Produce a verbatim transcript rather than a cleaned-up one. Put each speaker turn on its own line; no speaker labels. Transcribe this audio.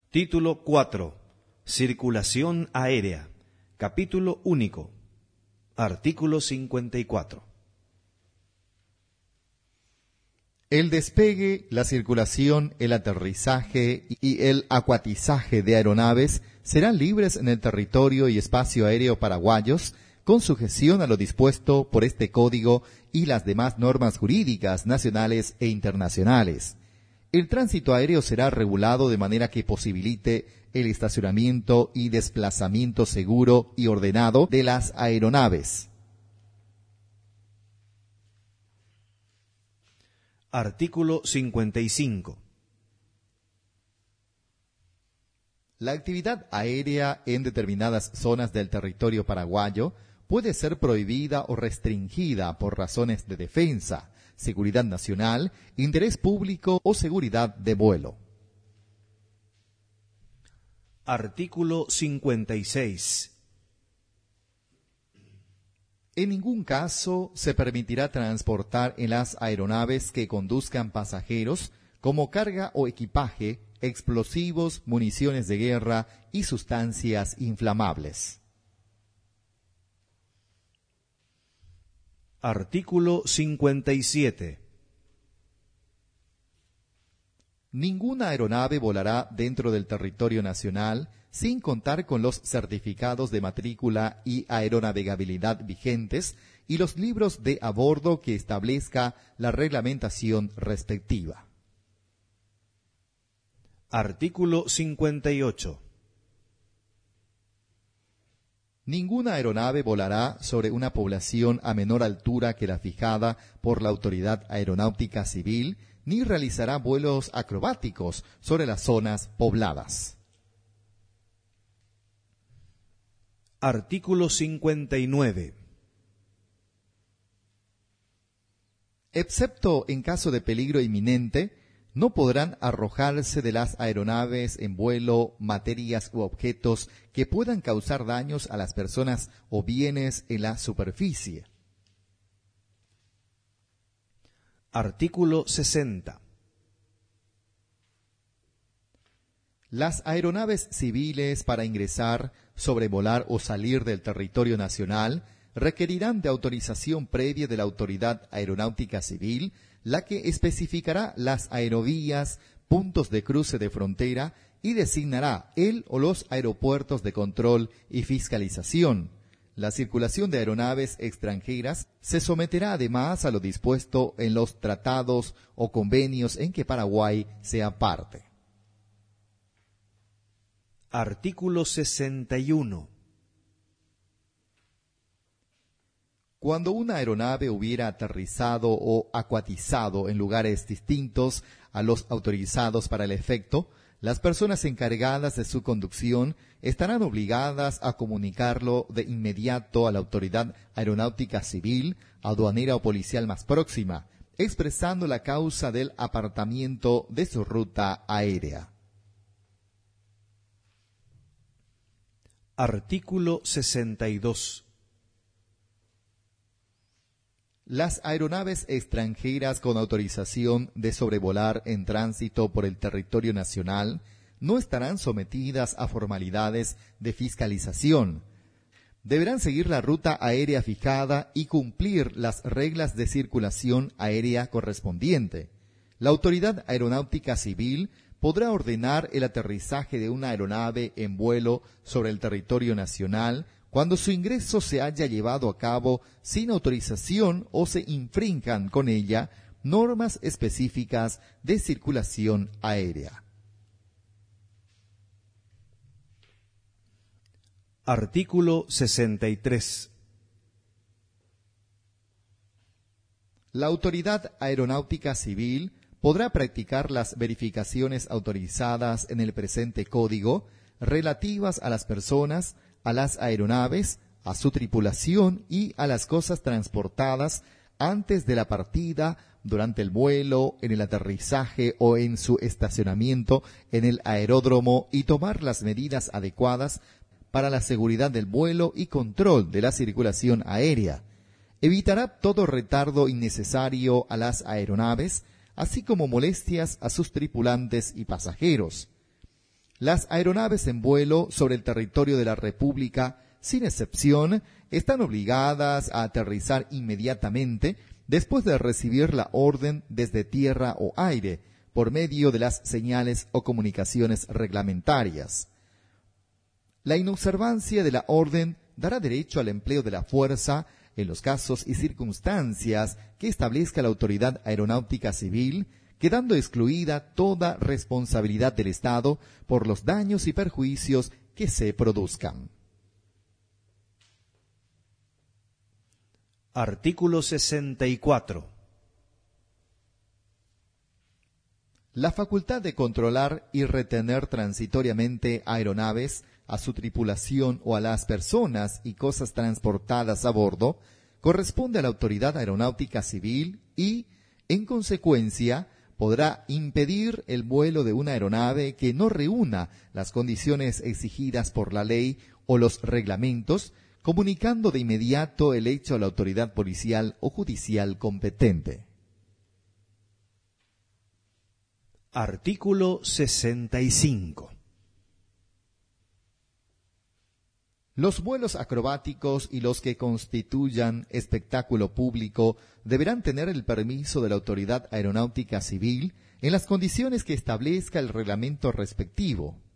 Título cuatro. Circulación aérea. Capítulo único. Artículo cincuenta y cuatro.
El despegue, la circulación, el aterrizaje y el acuatizaje de aeronaves serán libres en el territorio y espacio aéreo paraguayos, con sujeción a lo dispuesto por este Código y las demás normas jurídicas nacionales e internacionales. El tránsito aéreo será regulado de manera que posibilite el estacionamiento y desplazamiento seguro y ordenado de las aeronaves.
Artículo cincuenta y cinco.
La actividad aérea en determinadas zonas del territorio paraguayo puede ser prohibida o restringida por razones de defensa, seguridad nacional, interés público o seguridad de vuelo.
Artículo cincuenta y seis.
En ningún caso se permitirá transportar en las aeronaves que conduzcan pasajeros como carga o equipaje explosivos, municiones de guerra y sustancias inflamables.
Artículo cincuenta y siete.
Ninguna aeronave volará dentro del territorio nacional sin contar con los certificados de matrícula y aeronavegabilidad vigentes y los libros de a bordo que establezca la reglamentación respectiva.
Artículo cincuenta y ocho.
Ninguna aeronave volará sobre una población a menor altura que la fijada por la Autoridad Aeronáutica Civil, ni realizará vuelos acrobáticos sobre las zonas pobladas.
Artículo cincuenta y nueve.
Excepto en caso de peligro inminente, no podrán arrojarse de las aeronaves en vuelo materias u objetos que puedan causar daños a las personas o bienes en la superficie.
Artículo sesenta.
Las aeronaves civiles para ingresar, sobrevolar o salir del territorio nacional requerirán de autorización previa de la Autoridad Aeronáutica Civil, la que especificará las aerovías, puntos de cruce de frontera y designará el o los aeropuertos de control y fiscalización. La circulación de aeronaves extranjeras se someterá además a lo dispuesto en los tratados o convenios en que Paraguay sea parte.
Artículo sesenta y uno.
Cuando una aeronave hubiera aterrizado o acuatizado en lugares distintos a los autorizados para el efecto, las personas encargadas de su conducción estarán obligadas a comunicarlo de inmediato a la Autoridad Aeronáutica Civil, aduanera o policial más próxima, expresando la causa del apartamiento de su ruta aérea.
Artículo sesenta y dos.
Las aeronaves extranjeras con autorización de sobrevolar en tránsito por el territorio nacional no estarán sometidas a formalidades de fiscalización. Deberán seguir la ruta aérea fijada y cumplir las reglas de circulación aérea correspondiente. La Autoridad Aeronáutica Civil podrá ordenar el aterrizaje de una aeronave en vuelo sobre el territorio nacional cuando su ingreso se haya llevado a cabo sin autorización o se infrinjan con ella normas específicas de circulación aérea.
Artículo sesenta y tres.
La Autoridad Aeronáutica Civil podrá practicar las verificaciones autorizadas en el presente Código relativas a las personas, a las aeronaves, a su tripulación y a las cosas transportadas antes de la partida, durante el vuelo, en el aterrizaje o en su estacionamiento en el aeródromo y tomar las medidas adecuadas para la seguridad del vuelo y control de la circulación aérea. Evitará todo retardo innecesario a las aeronaves, así como molestias a sus tripulantes y pasajeros. Las aeronaves en vuelo sobre el territorio de la República, sin excepción, están obligadas a aterrizar inmediatamente después de recibir la orden desde tierra o aire, por medio de las señales o comunicaciones reglamentarias. La inobservancia de la orden dará derecho al empleo de la fuerza en los casos y circunstancias que establezca la Autoridad Aeronáutica Civil, quedando excluida toda responsabilidad del Estado por los daños y perjuicios que se produzcan.
Artículo sesenta y cuatro.
La facultad de controlar y retener transitoriamente aeronaves, a su tripulación o a las personas y cosas transportadas a bordo, corresponde a la Autoridad Aeronáutica Civil y, en consecuencia, podrá impedir el vuelo de una aeronave que no reúna las condiciones exigidas por la ley o los reglamentos, comunicando de inmediato el hecho a la autoridad policial o judicial competente.
Artículo sesenta y cinco.
Los vuelos acrobáticos y los que constituyan espectáculo público deberán tener el permiso de la Autoridad Aeronáutica Civil en las condiciones que establezca el reglamento respectivo.